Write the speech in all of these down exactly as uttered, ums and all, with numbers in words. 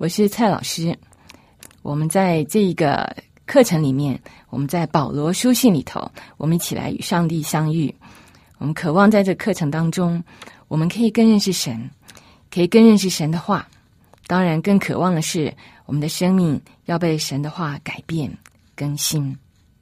我是蔡老师。我们在这个课程里面，我们在保罗书信里头，我们一起来与上帝相遇。我们渴望在这个课程当中，我们可以更认识神，可以更认识神的话。当然更渴望的是，我们的生命要被神的话改变更新。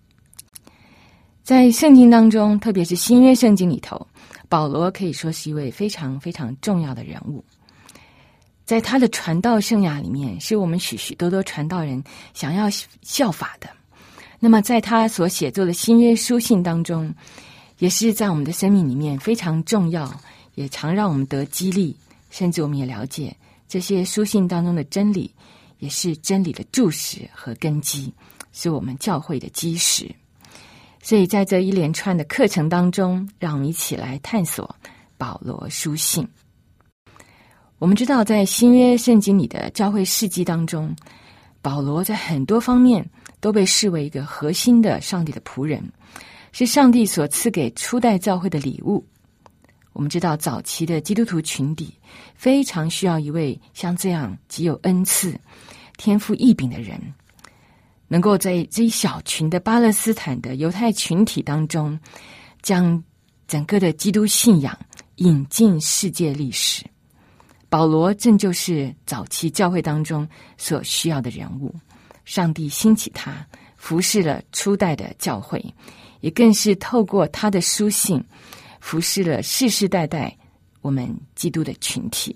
在圣经当中，特别是新约圣经里头，保罗可以说是一位非常非常重要的人物。在他的传道生涯里面，是我们许许多多传道人想要效法的。那么在他所写作的新约书信当中，也是在我们的生命里面非常重要，也常让我们得激励，甚至我们也了解这些书信当中的真理，也是真理的柱石和根基，是我们教会的基石。所以在这一连串的课程当中，让我们一起来探索保罗书信。我们知道在新约圣经里的教会事迹当中，保罗在很多方面都被视为一个核心的上帝的仆人，是上帝所赐给初代教会的礼物。我们知道早期的基督徒群体非常需要一位像这样极有恩赐、天赋异禀的人，能够在这一小群的巴勒斯坦的犹太群体当中，将整个的基督信仰引进世界历史。保罗正就是早期教会当中所需要的人物，上帝兴起他，服侍了初代的教会，也更是透过他的书信，服侍了世世代代我们基督的群体。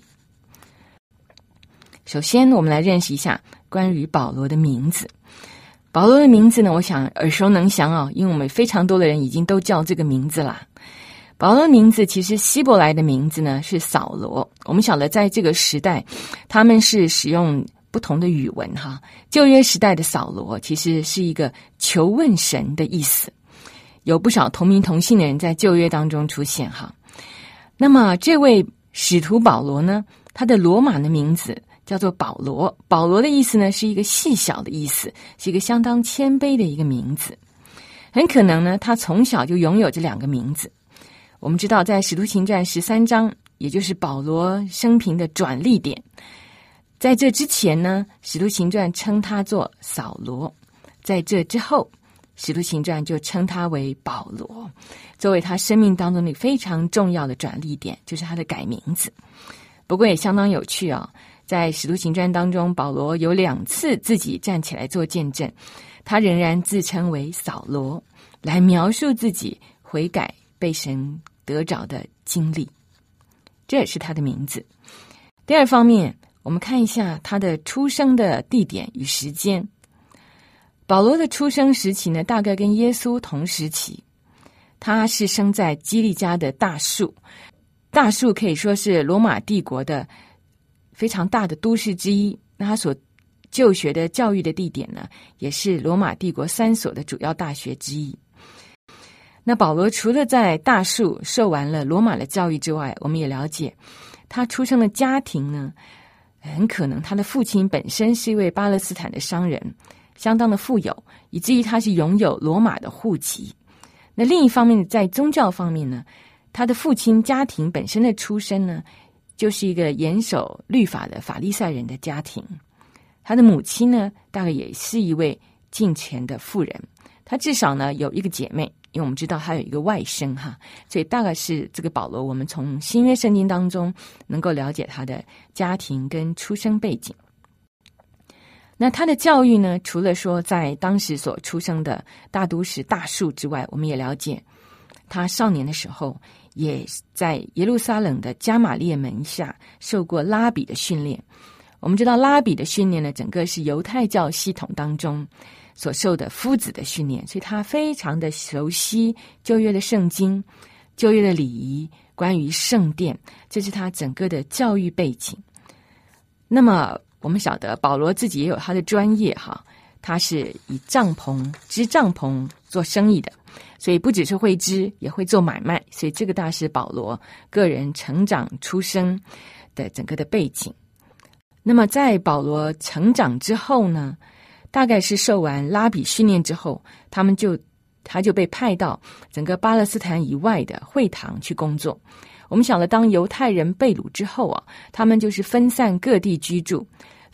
首先我们来认识一下关于保罗的名字。保罗的名字呢，我想耳熟能详哦，因为我们非常多的人已经都叫这个名字啦。保罗的名字其实希伯来的名字呢是扫罗。我们晓得在这个时代，他们是使用不同的语文哈。旧约时代的扫罗其实是一个求问神的意思，有不少同名同姓的人在旧约当中出现哈。那么这位使徒保罗呢，他的罗马的名字叫做保罗。保罗的意思呢是一个细小的意思，是一个相当谦卑的一个名字。很可能呢他从小就拥有这两个名字。我们知道在使徒行传十三章，也就是保罗生平的转捩点，在这之前呢，使徒行传称他做扫罗，在这之后，使徒行传就称他为保罗，作为他生命当中的非常重要的转捩点，就是他的改名字。不过也相当有趣啊、哦，在使徒行传当中，保罗有两次自己站起来做见证，他仍然自称为扫罗，来描述自己悔改被神得着的经历，这也是他的名字。第二方面，我们看一下他的出生的地点与时间。保罗的出生时期呢，大概跟耶稣同时期。他是生在基利家的大树，大树可以说是罗马帝国的非常大的都市之一。那他所就学的教育的地点呢，也是罗马帝国三所的主要大学之一。那保罗除了在大树受完了罗马的教育之外，我们也了解他出生的家庭呢，很可能他的父亲本身是一位巴勒斯坦的商人，相当的富有，以至于他是拥有罗马的户籍。那另一方面，在宗教方面呢，他的父亲家庭本身的出身呢，就是一个严守律法的法利赛人的家庭。他的母亲呢，大概也是一位敬虔的妇人。他至少呢有一个姐妹，因为我们知道他有一个外甥哈，所以大概是这个保罗，我们从新约圣经当中能够了解他的家庭跟出生背景。那他的教育呢，除了说在当时所出生的大都市大树之外，我们也了解他少年的时候也在耶路撒冷的加玛列门下受过拉比的训练。我们知道拉比的训练呢，整个是犹太教系统当中所受的夫子的训练，所以他非常的熟悉旧约的圣经、旧约的礼仪，关于圣殿，这是他整个的教育背景。那么我们晓得保罗自己也有他的专业哈，他是以帐篷织帐篷做生意的，所以不只是会织，也会做买卖，所以这个大是保罗个人成长出生的整个的背景。那么在保罗成长之后呢，大概是受完拉比训练之后，他们就他就被派到整个巴勒斯坦以外的会堂去工作。我们晓得当犹太人被掳之后啊，他们就是分散各地居住，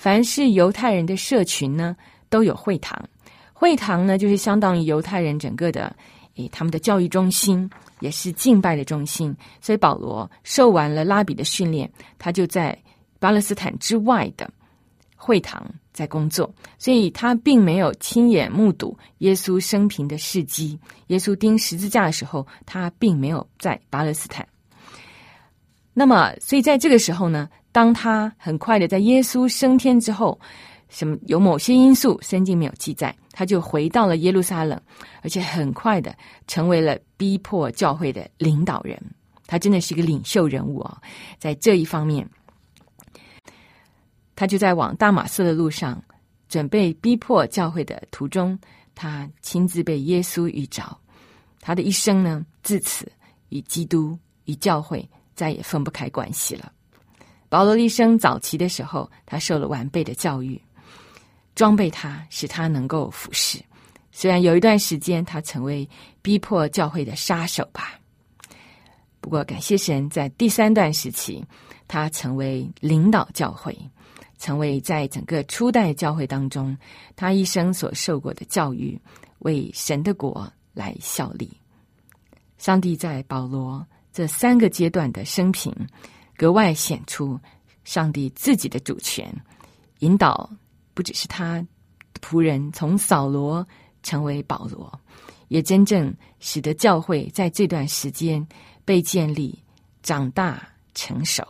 凡是犹太人的社群呢，都有会堂。会堂呢，就是相当于犹太人整个的诶他们的教育中心，也是敬拜的中心。所以保罗受完了拉比的训练，他就在巴勒斯坦之外的会堂在工作，所以他并没有亲眼目睹耶稣生平的事迹。耶稣钉十字架的时候，他并没有在巴勒斯坦。那么所以在这个时候呢，当他很快的在耶稣升天之后，什么有某些因素圣经没有记载，他就回到了耶路撒冷，而且很快的成为了逼迫教会的领导人。他真的是一个领袖人物啊、哦！在这一方面，他就在往大马色的路上准备逼迫教会的途中，他亲自被耶稣遇着。他的一生呢，自此与基督与教会再也分不开关系了。保罗的一生早期的时候，他受了完备的教育，装备他，使他能够服侍。虽然有一段时间他成为逼迫教会的杀手吧，不过感谢神，在第三段时期，他成为领导教会，成为在整个初代教会当中，他一生所受过的教育，为神的国来效力。上帝在保罗这三个阶段的生平，格外显出上帝自己的主权，引导不只是他仆人从扫罗成为保罗，也真正使得教会在这段时间被建立、长大、成熟。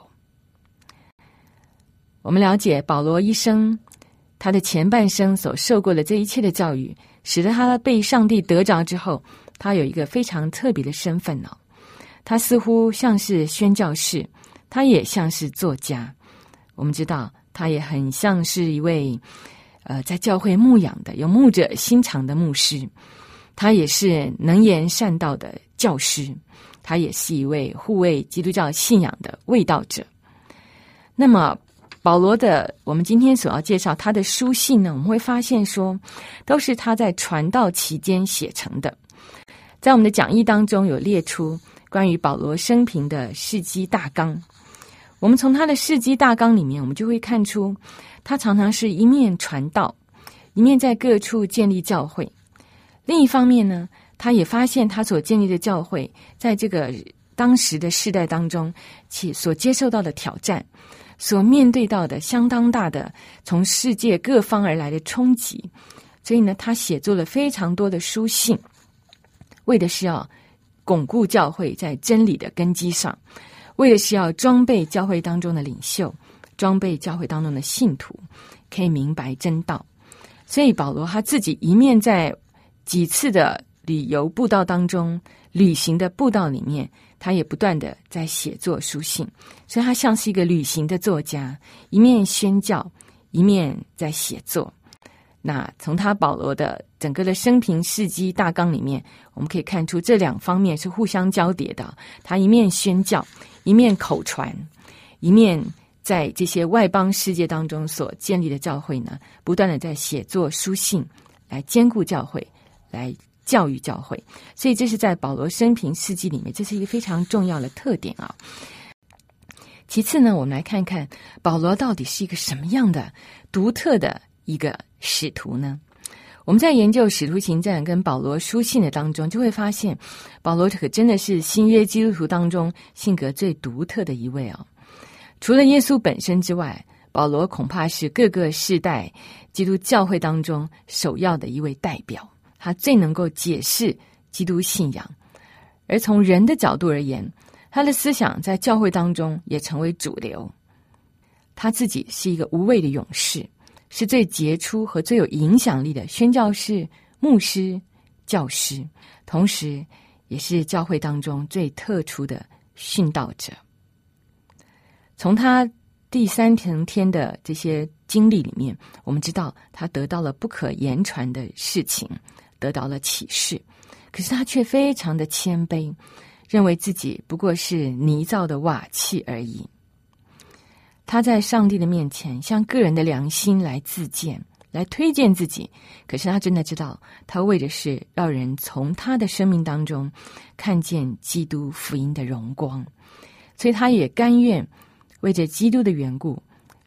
我们了解保罗一生，他的前半生所受过的这一切的教育，使得他被上帝得着之后，他有一个非常特别的身份哦。他似乎像是宣教士，他也像是作家。我们知道，他也很像是一位呃在教会牧养的有牧者心肠的牧师，他也是能言善道的教师，他也是一位护卫基督教信仰的卫道者。那么保罗的我们今天所要介绍他的书信呢，我们会发现说都是他在传道期间写成的。在我们的讲义当中有列出关于保罗生平的事迹大纲，我们从他的事迹大纲里面，我们就会看出他常常是一面传道，一面在各处建立教会。另一方面呢，他也发现他所建立的教会在这个当时的世代当中其所接受到的挑战，所面对到的相当大的从世界各方而来的冲击。所以呢，他写作了非常多的书信，为的是要巩固教会在真理的根基上，为的是要装备教会当中的领袖，装备教会当中的信徒，可以明白真道。所以保罗他自己一面在几次的旅游布道当中，旅行的布道里面，他也不断的在写作书信，所以他像是一个旅行的作家，一面宣教，一面在写作。那从他保罗的整个的生平事迹大纲里面，我们可以看出这两方面是互相交叠的。他一面宣教，一面口传，一面在这些外邦世界当中所建立的教会呢，不断的在写作书信，来兼顾教会，来教育教会。所以这是在保罗生平事迹里面，这是一个非常重要的特点啊。其次呢，我们来看看保罗到底是一个什么样的独特的一个使徒呢？我们在研究使徒行传跟保罗书信的当中，就会发现保罗可真的是新约基督徒当中性格最独特的一位哦。除了耶稣本身之外，保罗恐怕是各个世代基督教会当中首要的一位代表，他最能够解释基督信仰。而从人的角度而言，他的思想在教会当中也成为主流。他自己是一个无畏的勇士，是最杰出和最有影响力的宣教士、牧师、教师，同时也是教会当中最特殊的殉道者。从他第三层天的这些经历里面，我们知道他得到了不可言传的事情，得到了启示，可是他却非常的谦卑，认为自己不过是泥造的瓦器而已。他在上帝的面前向个人的良心来自荐，来推荐自己，可是他真的知道，他为的是让人从他的生命当中看见基督福音的荣光，所以他也甘愿为着基督的缘故，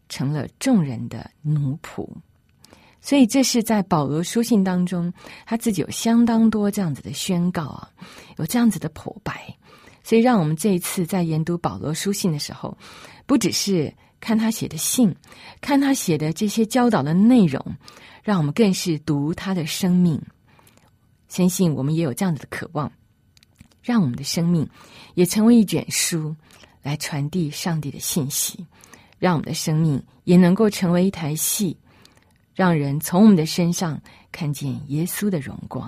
成了众人的奴仆。所以这是在保罗书信当中，他自己有相当多这样子的宣告啊，有这样子的剖白。所以让我们这一次在研读保罗书信的时候，不只是看他写的信，看他写的这些教导的内容，让我们更是读他的生命。相信我们也有这样子的渴望，让我们的生命也成为一卷书，来传递上帝的信息，让我们的生命也能够成为一台戏，让人从我们的身上看见耶稣的荣光。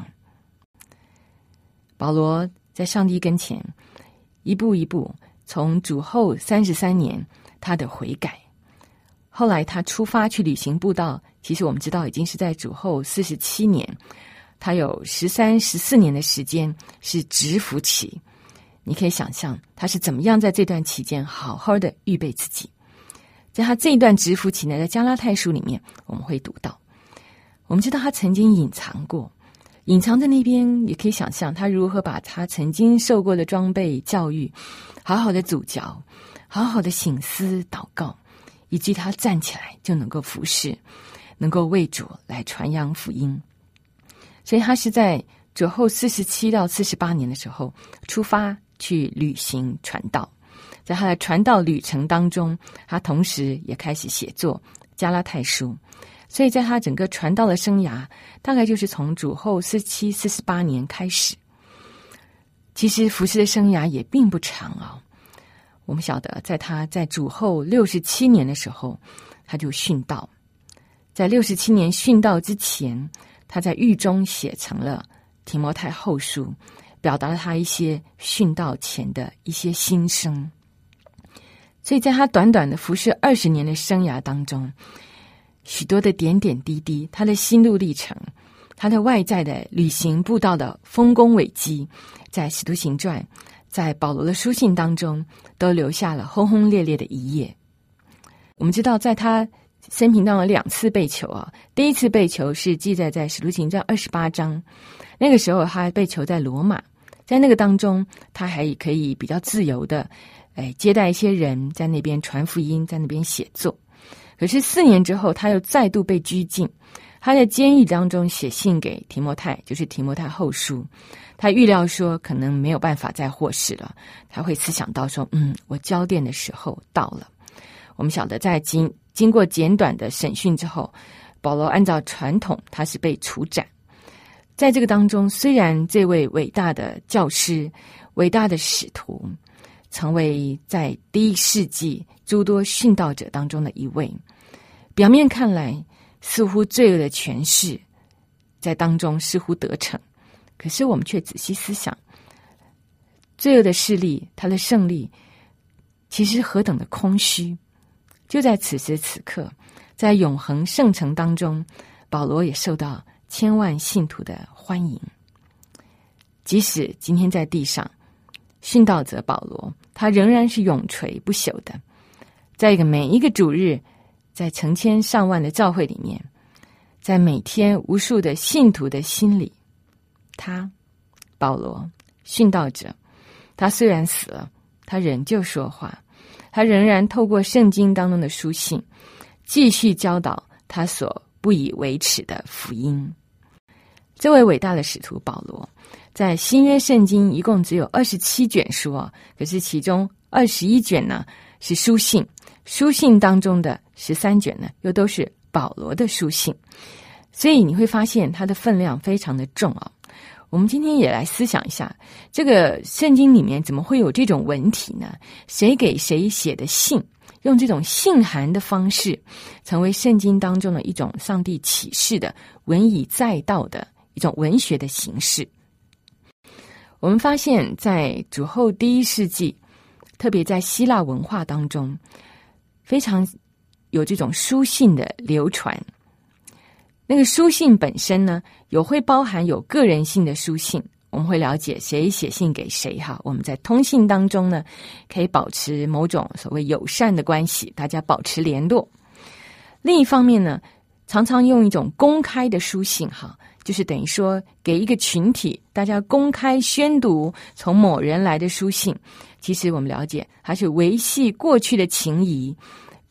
保罗在上帝跟前一步一步，从主后三十三年他的悔改，后来他出发去旅行布道，其实我们知道已经是在主后四十七年，他有十三、十四年的时间是直服期。你可以想象他是怎么样在这段期间好好的预备自己。在他这一段直服期呢，在加拉太书里面我们会读到，我们知道他曾经隐藏过，隐藏在那边，也可以想象他如何把他曾经受过的装备教育好好的咀嚼，好好的省思祷告，以及他站起来就能够服侍，能够为主来传扬福音。所以他是在主后四十七到四十八年的时候出发去旅行传道。在他的传道旅程当中，他同时也开始写作加拉太书。所以在他整个传道的生涯，大概就是从主后四十七、四十八年开始。其实服事的生涯也并不长啊、哦。我们晓得，在他在主后六十七年的时候，他就殉道。在六十七年殉道之前，他在狱中写成了提摩太后书，表达了他一些殉道前的一些心声。所以在他短短的服事二十年的生涯当中，许多的点点滴滴，他的心路历程，他的外在的旅行布道的丰功伟绩，在使徒行传，在保罗的书信当中都留下了轰轰烈烈的一页。我们知道在他生平当中有两次被囚啊，第一次被囚是记载在使徒行传二十八章，那个时候他被囚在罗马，在那个当中他还可以比较自由的哎，接待一些人，在那边传福音，在那边写作。可是四年之后，他又再度被拘禁，他在监狱当中写信给提摩太，就是提摩太后书。他预料说可能没有办法再获释了，他会思想到说，嗯，我交电的时候到了。我们晓得在经经过简短的审讯之后，保罗按照传统他是被处斩。在这个当中，虽然这位伟大的教师、伟大的使徒成为在第一世纪诸多殉道者当中的一位，表面看来似乎罪恶的权势在当中似乎得逞，可是我们却仔细思想，罪恶的势力它的胜利其实何等的空虚。就在此时此刻，在永恒圣城当中，保罗也受到千万信徒的欢迎。即使今天在地上，殉道者保罗他仍然是永垂不朽的，在一个每一个主日，在成千上万的教会里面，在每天无数的信徒的心里，他保罗殉道者，他虽然死了，他仍旧说话，他仍然透过圣经当中的书信继续教导他所不以为耻的福音。这位伟大的使徒保罗在新约圣经一共只有二十七卷书啊，可是其中二十一卷呢是书信，书信当中的十三卷呢又都是保罗的书信，所以你会发现它的分量非常的重啊。我们今天也来思想一下，这个圣经里面怎么会有这种文体呢？谁给谁写的信，用这种信函的方式，成为圣经当中的一种上帝启示的文以载道的一种文学的形式。我们发现在主后第一世纪，特别在希腊文化当中，非常有这种书信的流传。那个书信本身呢，有会包含有个人性的书信，我们会了解谁写信给谁哈。我们在通信当中呢，可以保持某种所谓友善的关系，大家保持联络。另一方面呢，常常用一种公开的书信哈，就是等于说给一个群体，大家公开宣读从某人来的书信。其实我们了解，它是维系过去的情谊，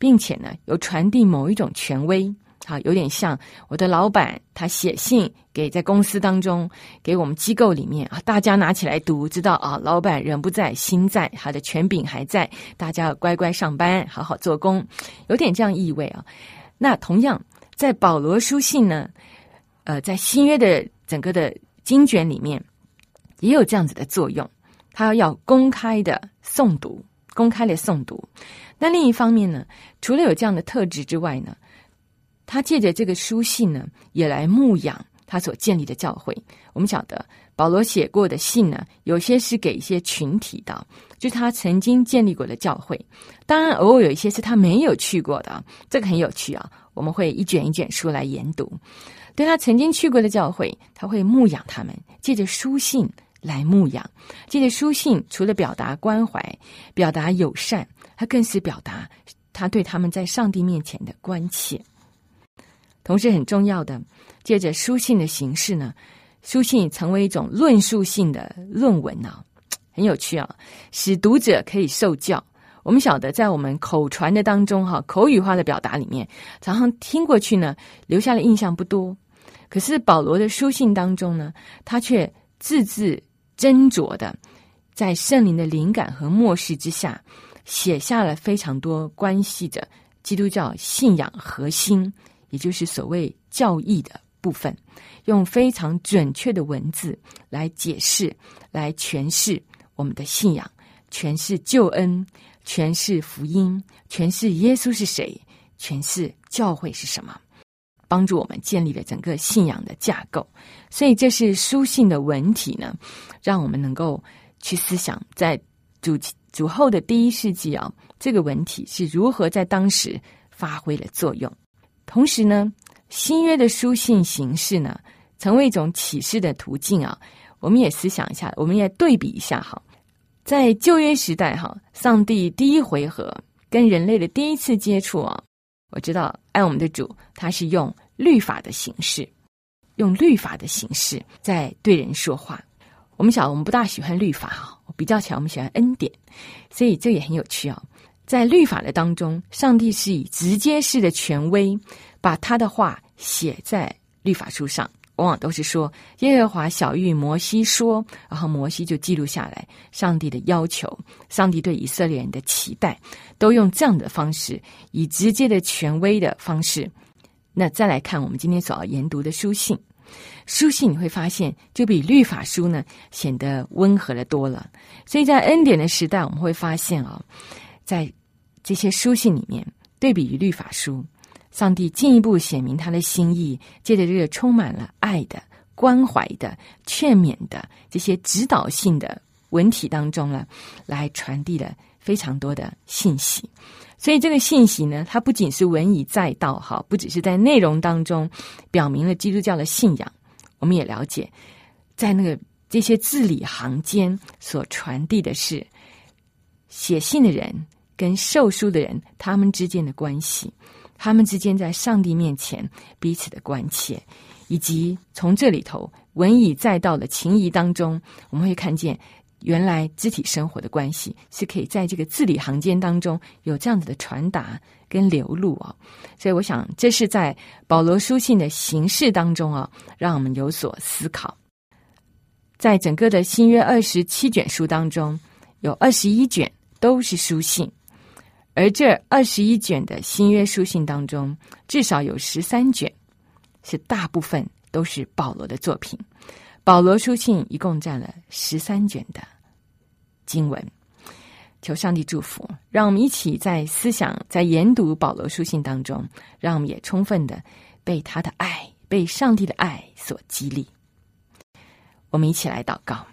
并且呢有传递某一种权威。好，有点像我的老板他写信给在公司当中给我们机构里面啊，大家拿起来读，知道啊，老板人不在心在，他的权柄还在，大家要乖乖上班，好好做工，有点这样意味啊。那同样在保罗书信呢，呃，在新约的整个的经卷里面也有这样子的作用，他要公开的诵读，公开的诵读。那另一方面呢，除了有这样的特质之外呢，他借着这个书信呢，也来牧养他所建立的教会。我们晓得保罗写过的信呢，有些是给一些群体的，就是他曾经建立过的教会。当然偶尔有一些是他没有去过的，这个很有趣啊，我们会一卷一卷书来研读。对他曾经去过的教会，他会牧养他们，借着书信来牧养。借着书信除了表达关怀，表达友善，他更是表达他对他们在上帝面前的关切。同时很重要的，借着书信的形式呢，书信成为一种论述性的论文啊，很有趣啊，使读者可以受教。我们晓得在我们口传的当中哈，口语化的表达里面，常常听过去呢，留下的印象不多。可是保罗的书信当中呢，他却字字斟酌的，在圣灵的灵感和默示之下，写下了非常多关系着基督教信仰核心，也就是所谓教义的部分，用非常准确的文字来解释，来诠释我们的信仰，诠释救恩，诠释福音，诠释耶稣是谁，诠释教会是什么，帮助我们建立了整个信仰的架构。所以这是书信的文体呢，让我们能够去思想，在主主后的第一世纪啊，这个文体是如何在当时发挥了作用。同时呢，新约的书信形式呢，成为一种启示的途径啊。我们也思想一下，我们也对比一下哈。在旧约时代哈，上帝第一回合跟人类的第一次接触啊，我知道爱我们的主，他是用律法的形式，用律法的形式在对人说话。我们晓得我们不大喜欢律法哈，我比较起来我们喜欢恩典，所以这也很有趣啊。在律法的当中，上帝是以直接式的权威，把他的话写在律法书上，往往都是说耶和华晓谕摩西说，然后摩西就记录下来上帝的要求，上帝对以色列人的期待，都用这样的方式，以直接的权威的方式。那再来看我们今天所要研读的书信，书信你会发现就比律法书呢显得温和了多了。所以在恩典的时代，我们会发现啊、哦，在这些书信里面，对比于律法书，上帝进一步显明他的心意，借着这个充满了爱的、关怀的、劝勉的这些指导性的文体当中呢，来传递了非常多的信息。所以这个信息呢，它不仅是文以载道哈，不只是在内容当中表明了基督教的信仰，我们也了解在那个这些字里行间所传递的是写信的人跟受书的人他们之间的关系，他们之间在上帝面前彼此的关切，以及从这里头文以载道的情谊当中，我们会看见原来肢体生活的关系是可以在这个字里行间当中有这样子的传达跟流露啊。所以我想这是在保罗书信的形式当中啊，让我们有所思考。在整个的新约二十七卷书当中，有二十一卷都是书信，而这二十一卷的新约书信当中，至少有十三卷是大部分都是保罗的作品。保罗书信一共占了十三卷的经文。求上帝祝福，让我们一起在思想在研读保罗书信当中，让我们也充分的被他的爱，被上帝的爱所激励。我们一起来祷告。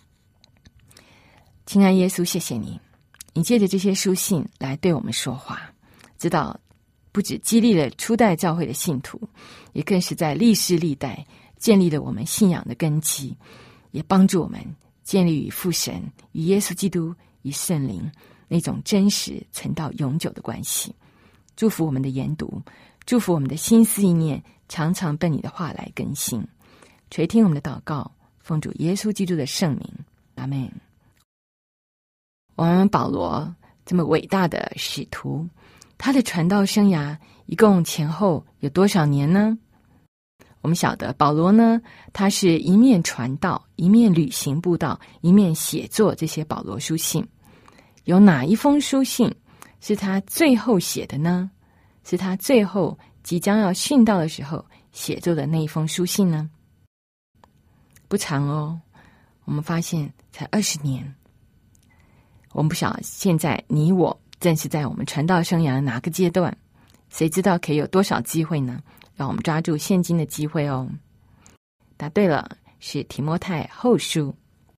亲爱耶稣，谢谢你，你借着这些书信来对我们说话，知道不只激励了初代教会的信徒，也更是在历世历代建立了我们信仰的根基，也帮助我们建立与父神、与耶稣基督、与圣灵那种真实存到永久的关系。祝福我们的研读，祝福我们的心思意念常常被你的话来更新。垂听我们的祷告，奉主耶稣基督的圣名，阿们。我们保罗这么伟大的使徒， 他的传道生涯一共前后有多少年呢？我们晓得保罗呢，他是一面传道，一面旅行布道，一面写作这些保罗书信。有哪一封书信是他最后写的呢？是他最后即将要殉道的时候写作的那一封书信呢？不长哦，我们发现才二十年。我们不晓得现在你我正是在我们传道生涯的哪个阶段，谁知道可以有多少机会呢？让我们抓住现今的机会哦。答对了，是提摩太后书。